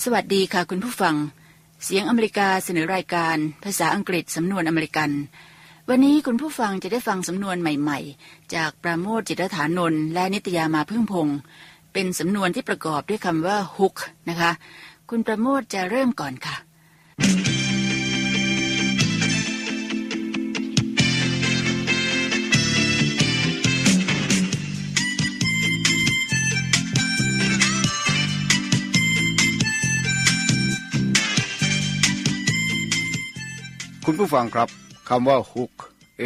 สวัสดีค่ะคุณผู้ฟังเสียงอเมริกาเสนอรายการภาษาอังกฤษสำนวนอเมริกันวันนี้คุณผู้ฟังจะได้ฟังสำนวนใหม่ๆจากปราโมช จิตรฐานนท์และนิตยามาพึ่งพงศ์เป็นสำนวนที่ประกอบด้วยคำว่า hook นะคะคุณปราโมชจะเริ่มก่อนค่ะคุณผู้ฟังครับคำว่า hook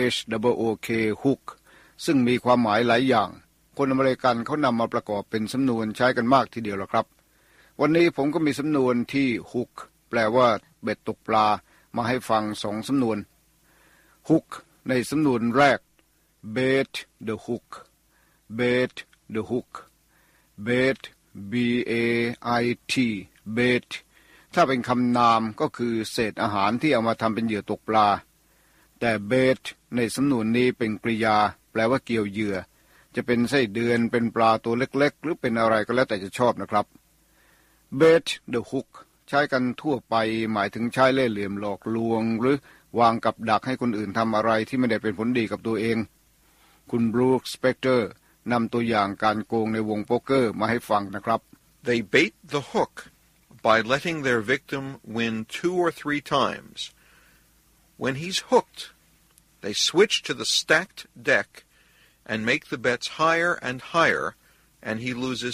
hook hook ซึ่งมีความหมายหลายอย่างคนอเมริกันเขานำมาประกอบเป็นสำนวนใช้กันมากทีเดียวละครับวันนี้ผมก็มีสำนวนที่ hook แปลว่าเบ็ดตกปลามาให้ฟัง2สำนวน hook ในสำนวนแรก bait the hook bait the hook bait b a i t baitถ้าเป็นคำนามก็คือเศษอาหารที่เอามาทำเป็นเหยื่อตกปลาแต่เบทในสำนวนนี้เป็นกริยาแปลว่าเกี่ยวเหยื่อจะเป็นไส้เดือนเป็นปลาตัวเล็กๆหรือเป็นอะไรก็แล้วแต่จะชอบนะครับเบท the hook ใช้กันทั่วไปหมายถึงใช้เล่ห์เหลี่ยมหลอกลวงหรือวางกับดักให้คนอื่นทำอะไรที่ไม่ได้เป็นผลดีกับตัวเองคุณบรูคสเปกเตอร์นำตัวอย่างการโกงในวงโป๊กเกอร์มาให้ฟังนะครับ They bait the hook by letting their victim win 2 or 3 times. When he's hooked, they switch to the stacked deck and make the bets higher and higher, and he loses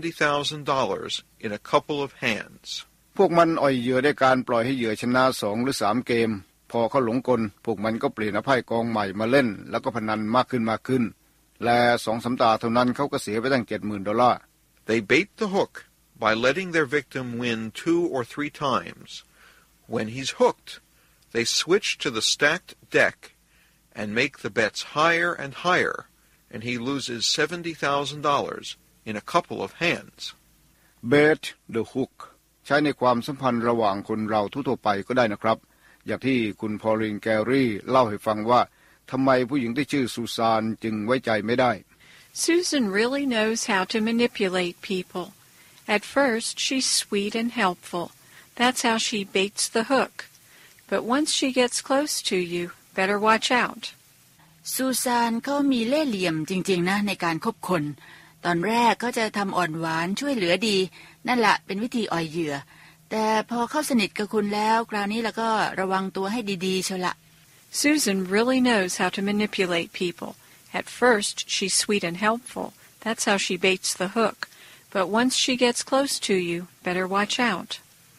$70,000 in a couple of hands. พวกมันอ่อยเหยื่อด้วยการปล่อยให้เหยื่อชนะ2 หรือ 3 เกมพอเขาหลงกลพวกมันก็เปลี่ยนไพ่กองใหม่มาเล่นแล้วก็พนันมากขึ้นและ 2-3 ตาเท่านั้นเขาก็เสียไปตั้ง $70,000 They bait the hook.by letting their victim win 2 or 3 times. When he's hooked, they switch to the stacked deck and make the bets higher and higher, and he loses $70,000 in a couple of hands. Bait the hook ใช้ในความสัมพันธ์ระหว่างคนเราทั่วไปก็ได้นะครับอย่างที่คุณพอลินแกรี่เล่าให้ฟังว่าทำไมผู้หญิงที่ชื่อซูซานจึงไว้ใจไม่ได้ Susan really knows how to manipulate people.At first, she's sweet and helpful. That's how she baits the hook. But once she gets close to you, better watch out. ซูซานเขามีเล่ห์เหลี่ยมจริงๆนะในการคบคนตอนแรกเขาจะทำอ่อนหวานช่วยเหลือดีนั่นแหละเป็นวิธีอ่อยเหยื่อแต่พอเข้าสนิทกับคุณแล้วคราวนี้แล้วก็ระวังตัวให้ดีๆเชียวละ Susan really knows how to manipulate people. At first, she's sweet and helpful. That's how she baits the hook.But once she gets close to you, better watch out.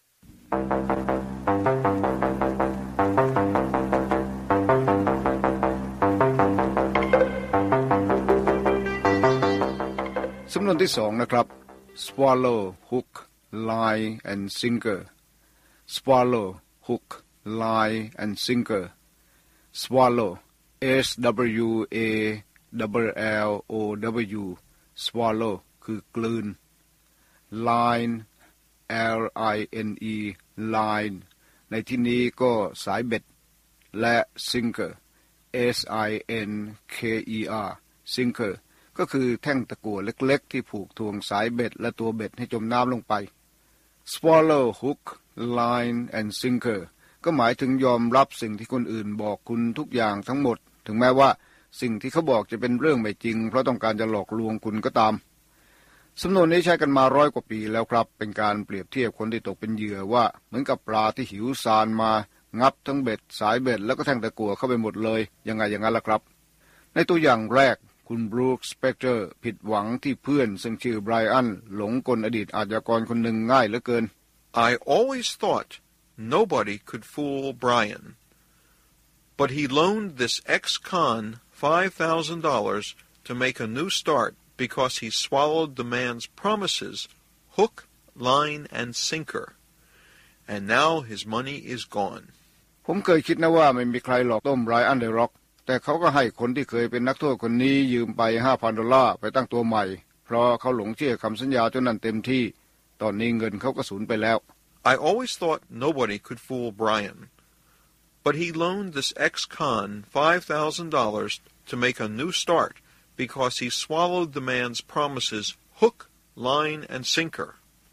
สำนวนที่2นะครับ swallow hook line and sinker swallow hook line and sinker swallow s w a l l o w swallow คือกลืน line l i n e line ในที่นี้ก็สายเบ็ดและ sinker s i n k e r sinker ก็คือแท่งตะกั่วเล็กๆที่ผูกทวงสายเบ็ดและตัวเบ็ดให้จมน้ำลงไป swallow hook line and sinker ก็หมายถึงยอมรับสิ่งที่คนอื่นบอกคุณทุกอย่างทั้งหมดถึงแม้ว่าสิ่งที่เขาบอกจะเป็นเรื่องไม่จริงเพราะต้องการจะหลอกลวงคุณก็ตามสำนวนนี้ใช้กันมา100 กว่าปีแล้วครับเป็นการเปรียบเทียบคนที่ตกเป็นเหยื่อว่าเหมือนกับปลาที่หิวซานมางับทั้งเบ็ดสายเบ็ดแล้วก็แท่งตะกั่วเข้าไปหมดเลยยังไงอย่างนั้นล่ะครับในตัวอย่างแรกคุณบรูคสเปกเตอร์ผิดหวังที่เพื่อนซึ่งชื่อไบรอันหลงกลอดีตอาชญากรคนหนึ่งง่ายเหลือเกิน I always thought nobody could fool Brian, but he loaned this ex-con $5,000 to make a new start.Because he swallowed the man's promises, hook, line, and sinker. And now his money is gone. ผมเคยคิดนะว่าไม่มีใครหลอกต้มไบรอันได้หรอกแต่เขาก็ให้คนที่เคยเป็นนักโทษคนนี้ยืมไป $5,000 ไปตั้งตัวใหม่เพราะเขาหลงเชื่อคำสัญญาจนนั้นเต็มที่ตอนนี้เงินเขาก็สูญไปแล้ว I always thought nobody could fool Brian, but he loaned this ex-con $5,000 to make a new start.Because he swallowed the man's promises, hook, line, and sinker.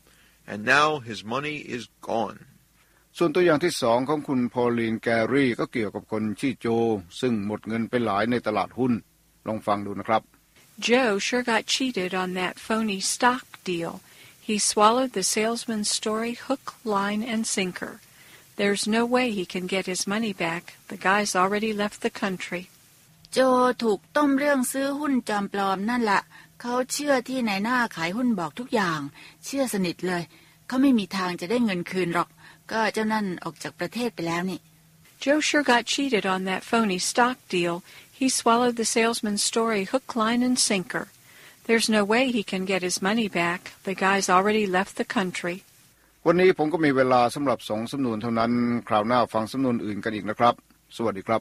and now his money is gone. ส่วนตัวอย่างที่สองของคุณพอลีนแกรี่ก็เกี่ยวกับคนชื่อโจซึ่งหมดเงินไปหลายในตลาดหุ้นลองฟังดูนะครับ Joe sure got cheated on that phony stock deal. He swallowed the salesman's story hook, line, and sinker. There's no way he can get his money back. The guy's already left the country. โจถูกต้มเรื่องซื้อหุ้นจอมปลอมนั่นละเขาเชื่อที่นายหน้าขายหุ้นบอกทุกอย่างเชื่อสนิทเลยเขาไม่มีทางจะได้เงินคืนหรอกก็เจ้านั่นออกจากประเทศไปแล้วนี่ Joe sure got cheated on that phony stock deal. He swallowed the salesman's story hook, line, and sinker. There's no way he can get his money back. The guy's already left the country. วันนี้ผมก็มีเวลาสำหรับ2สำนวนเท่านั้นคราวหน้าฟังสำนวนอื่นกันอีกนะครับสวัสดีครับ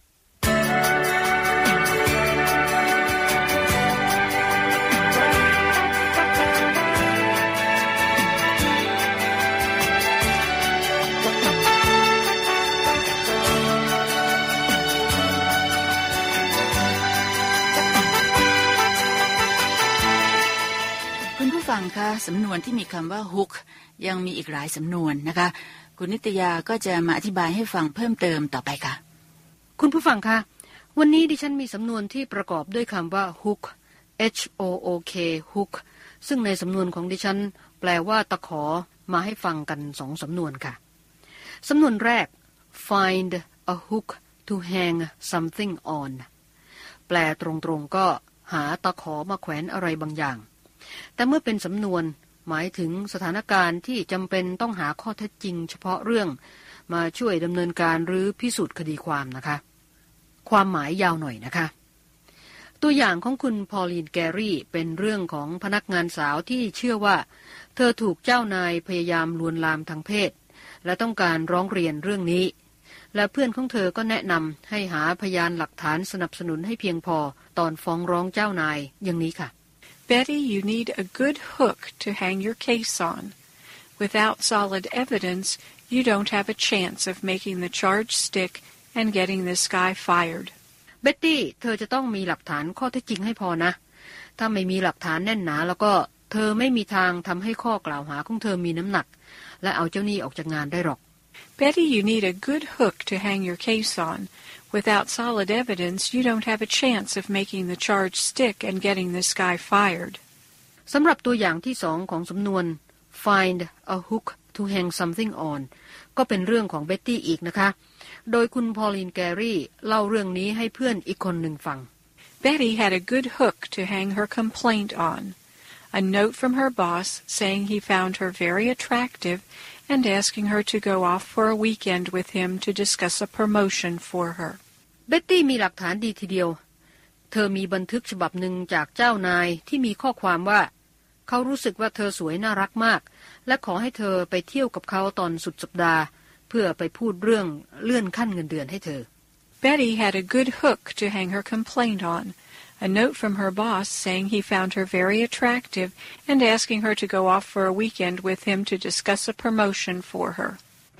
ฟังค่ะสำนวนที่มีคำว่า hook ยังมีอีกหลายสำนวนนะคะคุณนิตยาก็จะมาอธิบายให้ฟังเพิ่มเติมต่อไปค่ะคุณผู้ฟังคะวันนี้ดิฉันมีสำนวนที่ประกอบด้วยคำว่า hook h o o k hook ซึ่งในสำนวนของดิฉันแปลว่าตะขอมาให้ฟังกัน2สำนวนค่ะสำนวนแรก find a hook to hang something on แปลตรงๆก็หาตะขอมาแขวนอะไรบางอย่างแต่เมื่อเป็นสำนวนหมายถึงสถานการณ์ที่จำเป็นต้องหาข้อเท็จจริงเฉพาะเรื่องมาช่วยดำเนินการหรือพิสูจน์คดีความนะคะความหมายยาวหน่อยนะคะตัวอย่างของคุณพอลีนแกรี่เป็นเรื่องของพนักงานสาวที่เชื่อว่าเธอถูกเจ้านายพยายามลวนลามทางเพศและต้องการร้องเรียนเรื่องนี้และเพื่อนของเธอก็แนะนำให้หาพยานหลักฐานสนับสนุนให้เพียงพอตอนฟ้องร้องเจ้านายอย่างนี้ค่ะ Betty, you need a good hook to hang your case on. Without solid evidence, you don't have a chance of making the charge stick and getting this guy fired. Betty เธอจะต้องมีหลักฐานข้อเท็จจริงให้พอนะถ้าไม่มีหลักฐานแน่นหนาแล้วก็เธอไม่มีทางทำให้ข้อกล่าวหาของเธอมีน้ำหนักและเอาเจ้าหนี้ออกจากงานได้หรอก Betty, you need a good hook to hang your case on.Without solid evidence, you don't have a chance of making the charge stick and getting this guy fired. สำหรับตัวอย่างที่2ของสำนวน find a hook to hang something on ก็เป็นเรื่องของเบ็ตตี้อีกนะคะโดยคุณพอลีนแกรี่เล่าเรื่องนี้ให้เพื่อนอีกคนหนึ่งฟัง Betty had a good hook to hang her complaint on. A note from her boss saying he found her very attractive and asking her to go off for a weekend with him to discuss a promotion for her. เบ็ตตี้มีหลักฐานดีทีเดียวเธอมีบันทึกฉบับหนึ่งจากเจ้านายที่มีข้อความว่าเขารู้สึกว่าเธอสวยน่ารักมากและขอให้เธอไปเที่ยวกับเขาตอนสุดสัปดาห์เพื่อไปพูดเรื่องเลื่อนขั้นเงินเดือนให้เธอ Betty had a good hook to hang her complaint on.A note from her boss saying he found her very attractive and asking her to go off for a weekend with him to discuss a promotion for her.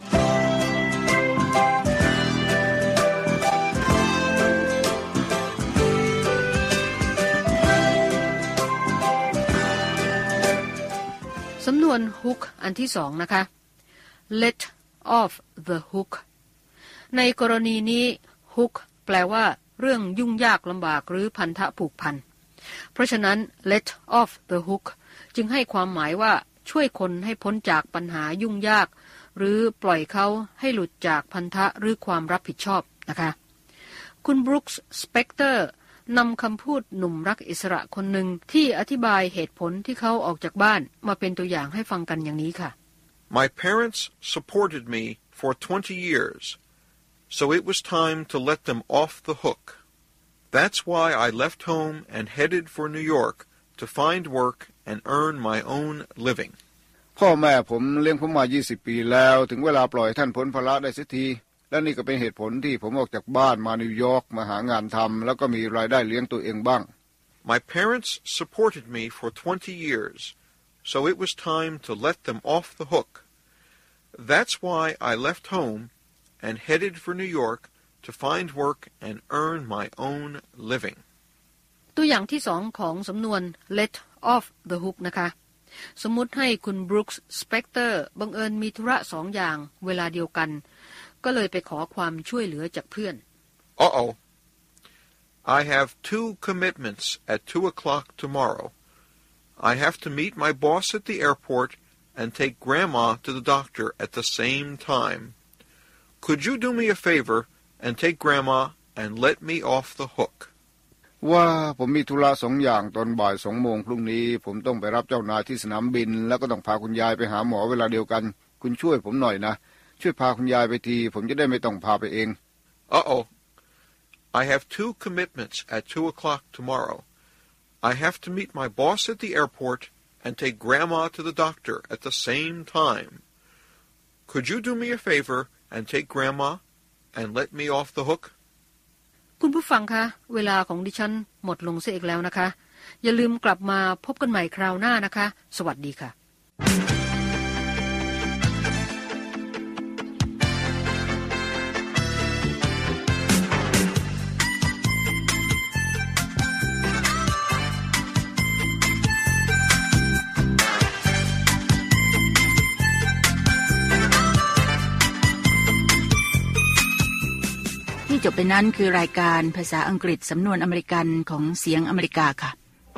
สำนวน hook อันที่2นะคะ let off the hook ในกรณีนี้ hook แปลว่าเรื่องยุ่งยากลำบากหรือพันธะผูกพันเพราะฉะนั้น let off the hook จึงให้ความหมายว่าช่วยคนให้พ้นจากปัญหายุ่งยากหรือปล่อยเขาให้หลุดจากพันธะหรือความรับผิดชอบนะคะคุณบรูคส์สเปกเตอร์นำคำพูดหนุ่มรักอิสระคนหนึ่งที่อธิบายเหตุผลที่เขาออกจากบ้านมาเป็นตัวอย่างให้ฟังกันอย่างนี้ค่ะ My parents supported me for 20 years.So it was time to let them off the hook. That's why I left home and headed for New York to find work and earn my own living. พ่อแม่ผมเลี้ยงผมมา20 ปีแล้วถึงเวลาปล่อยท่านพ้นภาระได้สักทีและนี่ก็เป็นเหตุผลที่ผมออกจากบ้านมานิวยอร์กมาหางานทำแล้วก็มีรายได้เลี้ยงตัวเองบ้าง My parents supported me for 20 years, so it was time to let them off the hook. That's why I left home.and headed for New York to find work and earn my own living. ตัวอย่างที่2ของสำนวน let off the hook นะคะสมมุติให้คุณบรูคส์สเปกเตอร์บังเอิญมีธุระ2 อย่างเวลาเดียวกันก็เลยไปขอความช่วยเหลือจากเพื่อน Uh-oh. I have 2 commitments at 2 o'clock tomorrow. I have to meet my boss at the airport and take Grandma to the doctor at the same time. Could you do me a favor and take Grandma and let me off the hook? ว่าผมมีธุระ2 อย่างตอนบ่าย2 โมงพรุ่งนี้ผมต้องไปรับเจ้านายที่สนามบินแล้วก็ต้องพาคุณยายไปหาหมอเวลาเดียวกันคุณช่วยผมหน่อยนะช่วยพาคุณยายไปทีผมจะได้ไม่ต้องพาไปเอง Uh-oh. I have 2 commitments at 2 o'clock tomorrow. I have to meet my boss at the airport and take Grandma to the doctor at the same time. Could you do me a favor and take Grandma and let me off the hook? คุณผู้ฟังคะเวลาของดิฉันหมดลงเสียอีกแล้วนะคะอย่าลืมกลับมาพบกันใหม่คราวหน้านะคะสวัสดีค่ะที่จบไปนั้นคือรายการภาษาอังกฤษสำนวนอเมริกันของเสียงอเมริกาค่ะ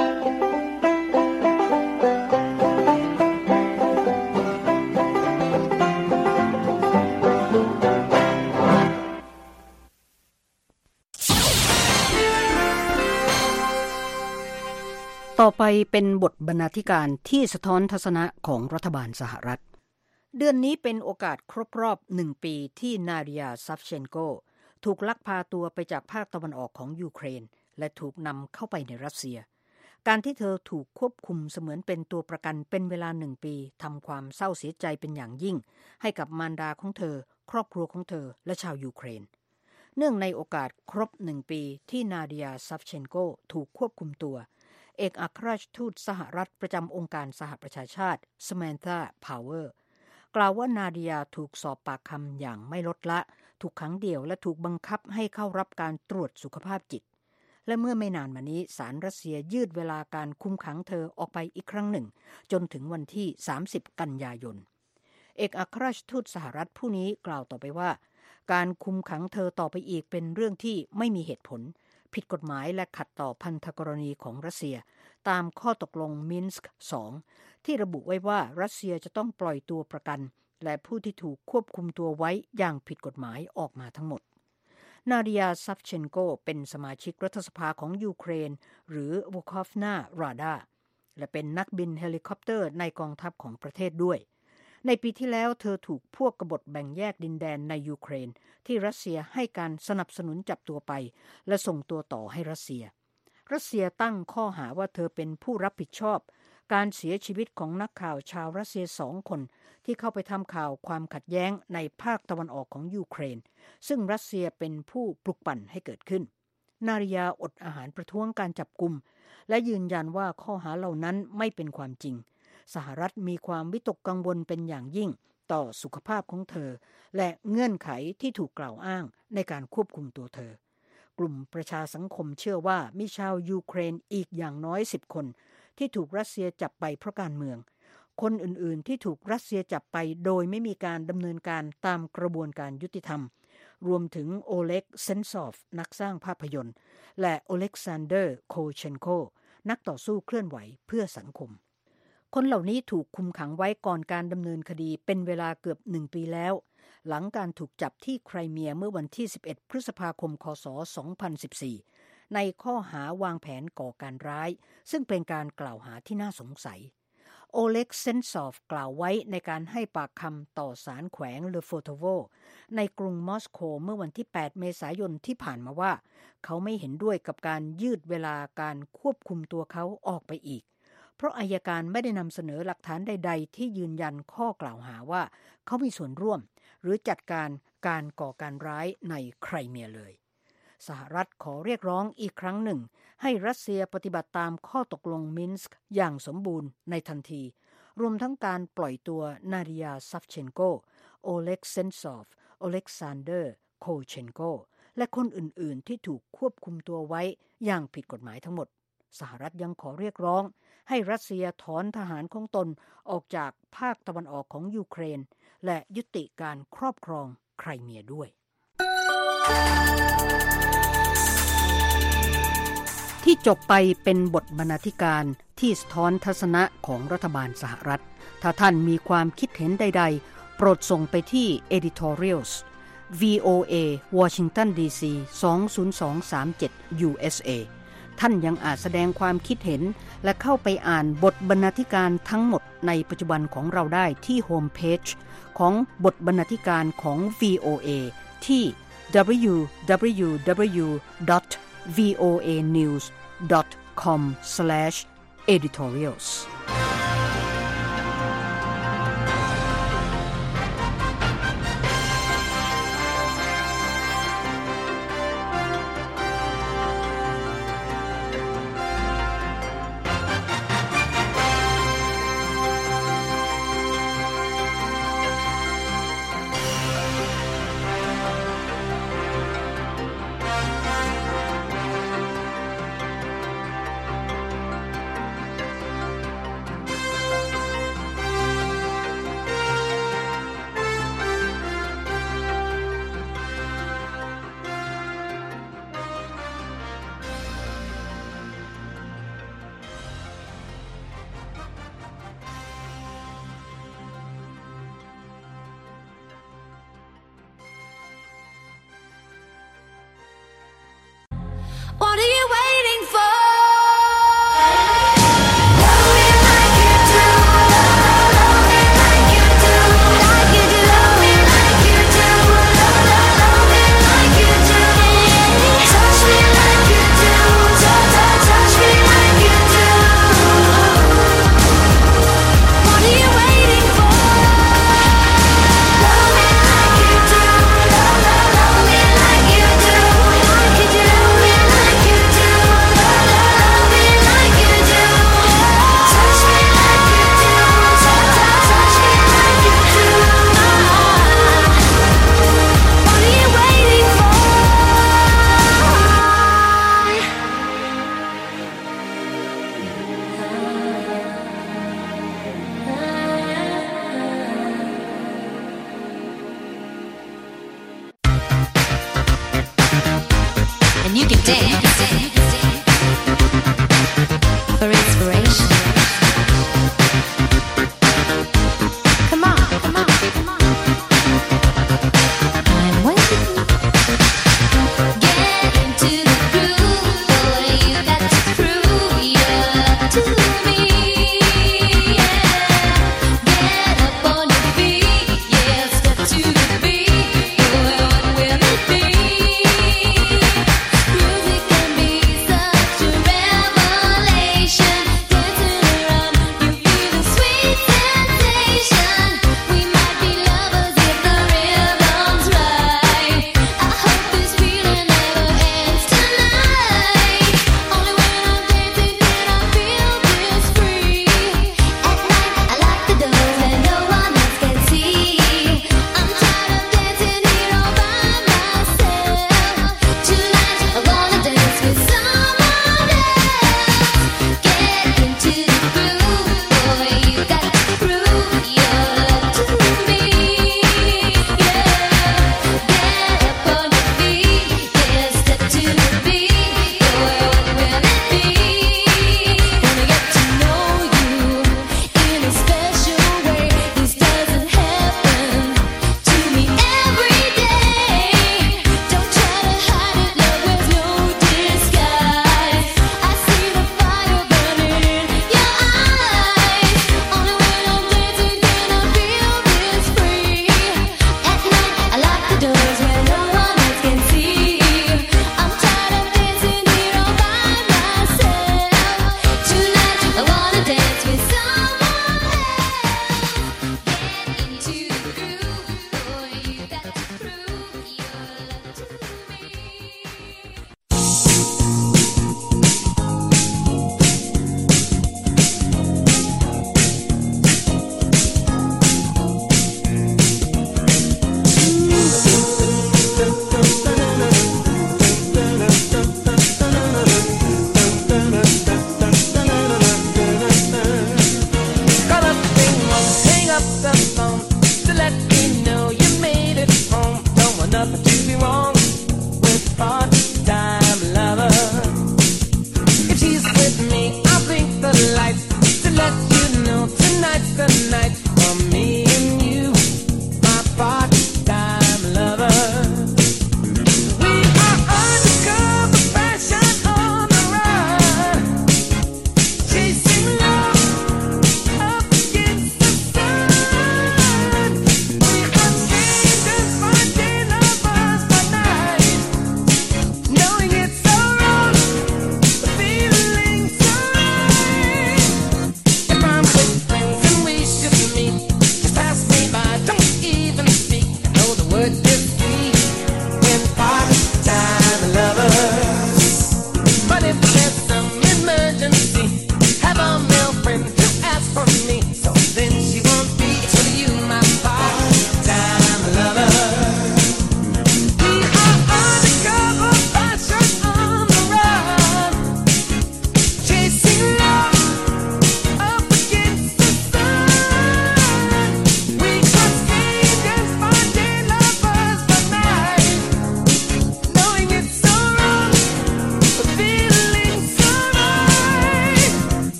ต่อไปเป็นบทบรรณาธิการที่สะท้อนทัศนะของรัฐบาลสหรัฐเดือนนี้เป็นโอกาสครบรอบ1 ปีที่นาเดีย ซัฟเชนโกถูกลักพาตัวไปจากภาคตะวันออกของยูเครนและถูกนำเข้าไปในรัสเซียการที่เธอถูกควบคุมเสมือนเป็นตัวประกันเป็นเวลา1 ปีทำความเศร้าเสียใจเป็นอย่างยิ่งให้กับมารดาของเธอครอบครัวของเธอและชาวยูเครนเนื่องในโอกาสครบ1 ปีที่นาเดีย ซัฟเชนโกถูกควบคุมตัวเอกอัครราชทูตสหรัฐประจำองค์การสหประชาชาติสแมนธา พาวเวอร์กล่าวว่านาเดียถูกสอบปากคำอย่างไม่ลดละถูกขังเดี่ยวและถูกบังคับให้เข้ารับการตรวจสุขภาพจิตและเมื่อไม่นานมานี้ศาลรัสเซียยืดเวลาการคุมขังเธอออกไปอีกครั้งหนึ่งจนถึงวันที่30 กันยายนเอกอัครราชทูตสหรัฐผู้นี้กล่าวต่อไปว่าการคุมขังเธอต่อไปอีกเป็นเรื่องที่ไม่มีเหตุผลผิดกฎหมายและขัดต่อพันธกรณีของรัสเซียตามข้อตกลงมินสก์2ที่ระบุไว้ว่ารัสเซียจะต้องปล่อยตัวประกันและผู้ที่ถูกควบคุมตัวไว้อย่างผิดกฎหมายออกมาทั้งหมดนาเดีย ซัฟเชนโกเป็นสมาชิกรัฐสภาของยูเครนหรือวคอฟนาราดาและเป็นนักบินเฮลิคอปเตอร์ในกองทัพของประเทศด้วยในปีที่แล้วเธอถูกพวกกบฏแบ่งแยกดินแดนในยูเครนที่รัสเซียให้การสนับสนุนจับตัวไปและส่งตัวต่อให้รัสเซียตั้งข้อหาว่าเธอเป็นผู้รับผิดชอบการเสียชีวิตของนักข่าวชาวรัสเซีย2 คนที่เข้าไปทำข่าวความขัดแย้งในภาคตะวันออกของยูเครนซึ่งรัสเซียเป็นผู้ปลุกปั่นให้เกิดขึ้นนาริยาอดอาหารประท้วงการจับกุมและยืนยันว่าข้อหาเหล่านั้นไม่เป็นความจริงสหรัฐมีความวิตกกังวลเป็นอย่างยิ่งต่อสุขภาพของเธอและเงื่อนไขที่ถูกกล่าวอ้างในการควบคุมตัวเธอกลุ่มประชาสังคมเชื่อว่ามีชาวยูเครนอีกอย่างน้อย10 คนที่ถูกรัสเซียจับไปเพราะการเมืองคนอื่นๆที่ถูกรัสเซียจับไปโดยไม่มีการดำเนินการตามกระบวนการยุติธรรมรวมถึงโอเล็ก เซนซอฟนักสร้างภาพยนตร์และโอเล็กซานเดอร์ โคเชนโกนักต่อสู้เคลื่อนไหวเพื่อสังคมคนเหล่านี้ถูกคุมขังไว้ก่อนการดำเนินคดีเป็นเวลาเกือบ1 ปีแล้วหลังการถูกจับที่ไครเมียเมื่อวันที่11 พฤษภาคม คศ. 2014ในข้อหาวางแผนก่อการร้ายซึ่งเป็นการกล่าวหาที่น่าสงสัยโอเล็ก เซนซอฟกล่าวไว้ในการให้ปากคำต่อศาลแขวงเลโฟโตโวในกรุงมอสโกเมื่อวันที่8 เมษายนที่ผ่านมาว่าเขาไม่เห็นด้วยกับการยืดเวลาการควบคุมตัวเขาออกไปอีกเพราะอัยการไม่ได้นำเสนอหลักฐานใดๆที่ยืนยันข้อกล่าวหาว่าเขามีส่วนร่วมหรือจัดการการก่อการร้ายในไครเมียเลยสหรัฐขอเรียกร้องอีกครั้งหนึ่งให้รัสเซียปฏิบัติตามข้อตกลงมินสก์อย่างสมบูรณ์ในทันทีรวมทั้งการปล่อยตัวนาเดีย ซัฟเชนโกโอเล็ก เซนซอฟโอเล็กซานเดอร์ โคเชนโกและคนอื่นๆที่ถูกควบคุมตัวไว้อย่างผิดกฎหมายทั้งหมดสหรัฐยังขอเรียกร้องให้รัสเซียถอนทหารของตนออกจากภาคตะวันออกของยูเครนและยุติการครอบครองไครเมียด้วยที่จบไปเป็นบทบรรณาธิการที่สะท้อนทัศนะของรัฐบาลสหรัฐถ้าท่านมีความคิดเห็นใดๆโปรดส่งไปที่ editorials VOA Washington DC 20237 USA ท่านยังอาจแสดงความคิดเห็นและเข้าไปอ่านบทบรรณาธิการทั้งหมดในปัจจุบันของเราได้ที่โฮมเพจของบทบรรณาธิการของ VOA ที่ www.voanews.com/editorials What are you waiting for? You can dance for inspiration. Come on, come on, come on. I'm waiting. Get into the groove, boy. You got to prove you're to me. Yeah, get up on your feet. Yeah, step to the beat. Boy, what will it be? Music can be such a revelation.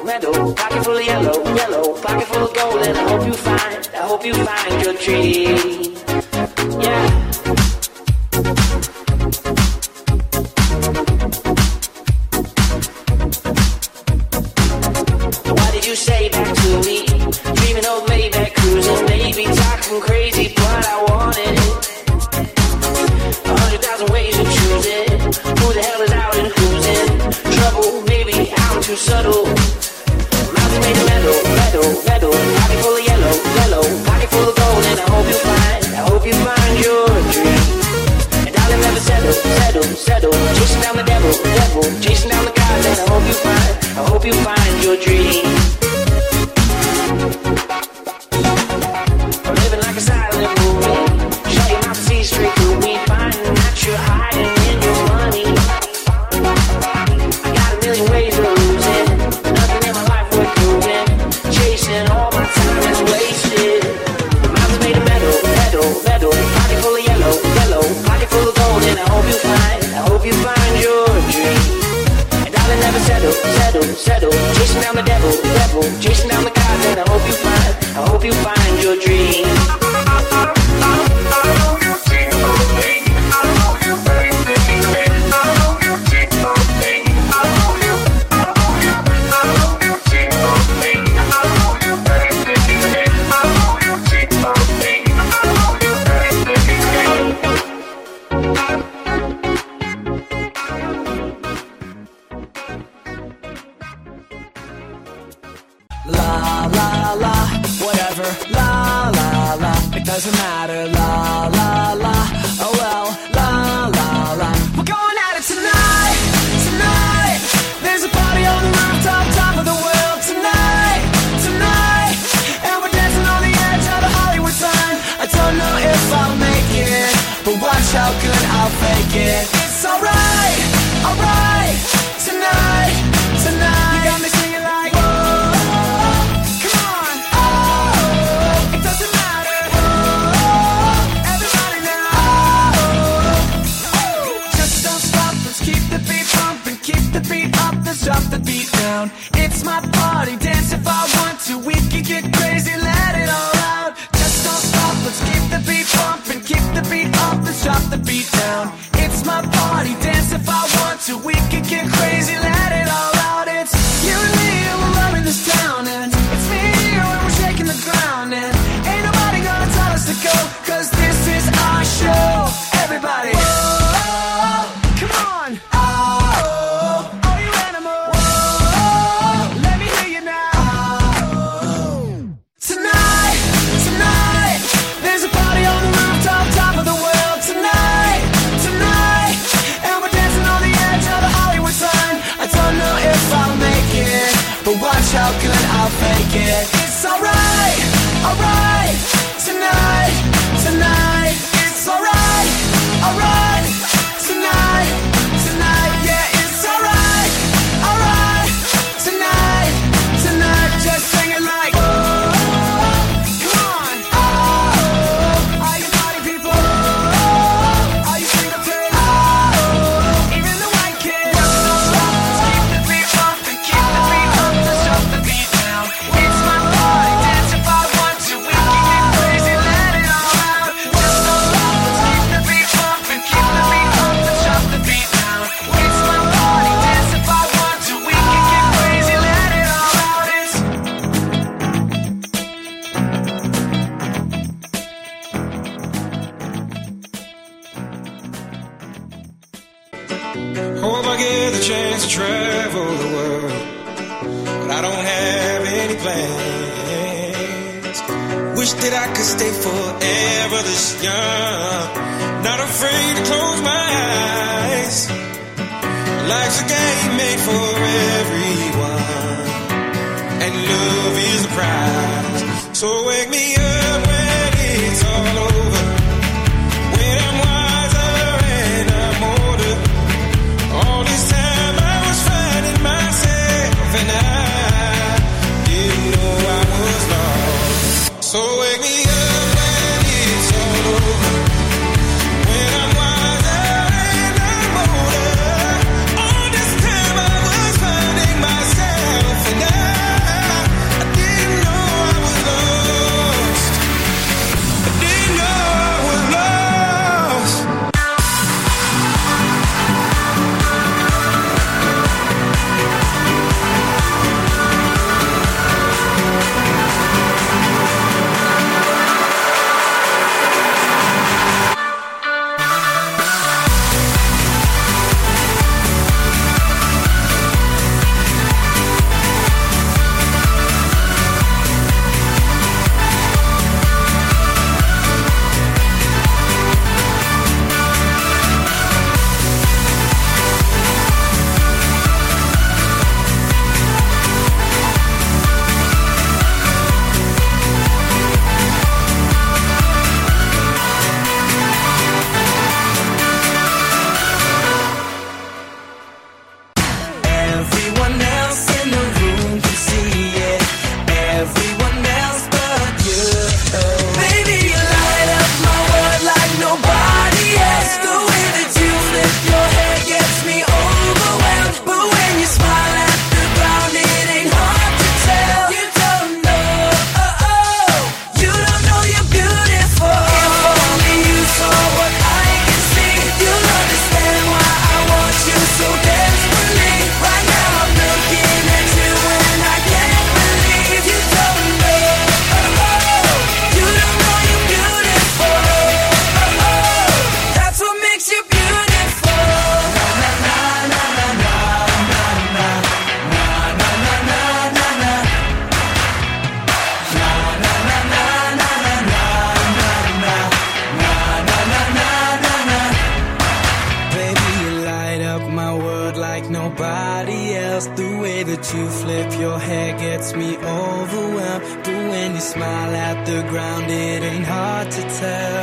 meadow, pocket full of yellow, yellow, pocket full of gold, and I hope you find your dream. Yeah. What did you say back to me? Dreaming of Maybach cruising, maybe talking crazy, but I wanted it. 100,000 ways to choose it. Who the hell is out and who's in trouble? Maybe I'm too subtle. Mountain made of metal, pocket full of yellow, pocket full of gold, and I hope you find your dream. And darling, never settle, chasing down the devil, chasing down the gods, and I hope you find your dream. I'm living like a silent movie, shut your mouth and see straight through me, finding that you're hiding in your money. I got a million ways to lose it, nothing in my life worth proving, chasing all my time is wasted. Mouth is made of metal, pocket full of yellow, pocket full of gold, and I hope you find your dream. And darling, never settle, chasing down the devil, chasing down the gods, and I hope you find your dream. La la la, whatever, la la la, it doesn't matter, la la la, oh well, la la la. We're going at it tonight, tonight. There's a party on the rooftop, top of the world tonight, tonight. And we're dancing on the edge of the Hollywood sign. I don't know if I'll make it, but watch how good I'll fake it. It's alright, alright, tonight, tonight. You got me singing like, drop the beat down. It's my party, dance if I want to. We can get crazy, let it all out. Just don't stop, let's keep the beat pumping. Keep the beat up, let's drop the beat down. It's my party, dance if I want to. We can get crazy, let it all out. It's you and me, and we're running this town. And it's me and you, and we're shaking the ground. And ain't nobody gonna tell us to go, cause this is our show. Everybody, whoa, come on, how good I'll fake it. It's alright, alright, tonight, tonight. It's alright, alright, tonight, tonight. Yeah, it's alright, alright, tonight, tonight. Just sing it like, oh, come on, oh, all you party people, oh, all you single kids, oh, even the white kids. Just keep the beat pumping, keep the beat up. The beat down. It's my party, dance if I want to. We can get crazy, let it all out. Just don't stop, let's keep the beat pumping, keep the beat up, let's drop the beat down. It's my party, dance if I want to. We can get crazy, let it all out. It's hope I get the chance to travel the world, but I don't have any plans. Wish that I could stay forever this young, not afraid to close my eyes. Life's a game made for everyone, and love is the prize. So wake me up when it's all over, when I'm wiser and I'm older. All this time I was finding myself, and I didn't know I was lost. So wake me up when it's all over, when I'm wiser and I'm older. All this time I was finding myself, and I way that you flip your hair gets me overwhelmed. But when you smile at the ground, it ain't hard to tell.